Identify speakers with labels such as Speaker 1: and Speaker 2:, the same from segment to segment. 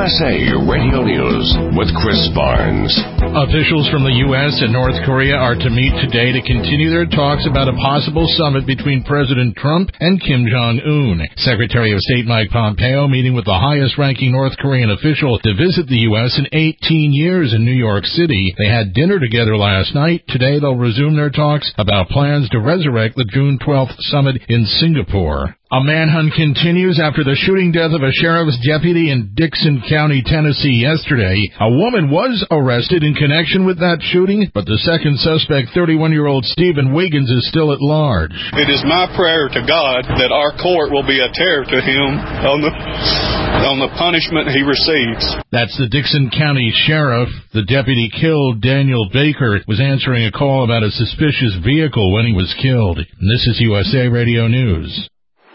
Speaker 1: USA Radio News with Chris Barnes.
Speaker 2: Officials from the U.S. and North Korea are to meet today to continue their talks about a possible summit between President Trump and Kim Jong-un. Secretary of State Mike Pompeo meeting with the highest-ranking North Korean official to visit the U.S. in 18 years in New York City. They had dinner together last night. Today they'll resume their talks about plans to resurrect the June 12th summit in Singapore. A manhunt continues after the shooting death of a sheriff's deputy in Dickson County, Tennessee yesterday. A woman was arrested in connection with that shooting, but the second suspect, 31-year-old Stephen Wiggins, is still at large.
Speaker 3: It is my prayer to God that our court will be a terror to him on the punishment he receives.
Speaker 2: That's the Dickson County Sheriff. The deputy killed, Daniel Baker, was answering a call about a suspicious vehicle when he was killed. And this is USA Radio News.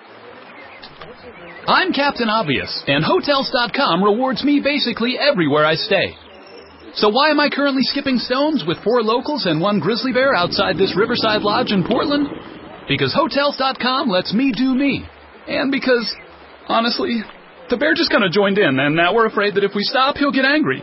Speaker 4: I'm Captain Obvious, and Hotels.com rewards me basically everywhere I stay. So why am I currently skipping stones with 4 locals and 1 grizzly bear outside this Riverside Lodge in Portland? Because Hotels.com lets me do me. And because, honestly, the bear just kind of joined in, and now we're afraid that if we stop, he'll get angry.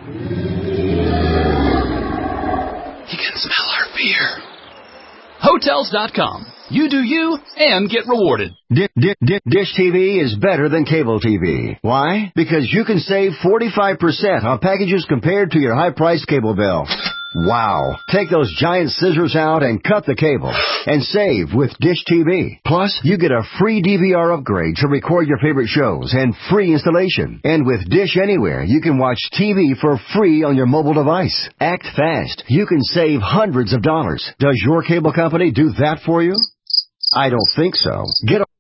Speaker 4: He can smell our fear. Hotels.com. You do you and get rewarded.
Speaker 5: Dish TV is better than cable TV. Why? Because you can save 45% on packages compared to your high-priced cable bill. Wow. Take those giant scissors out and cut the cable and save with Dish TV. Plus, you get a free DVR upgrade to record your favorite shows and free installation. And with Dish Anywhere, you can watch TV for free on your mobile device. Act fast. You can save hundreds of dollars. Does your cable company do that for you? I don't think so. Get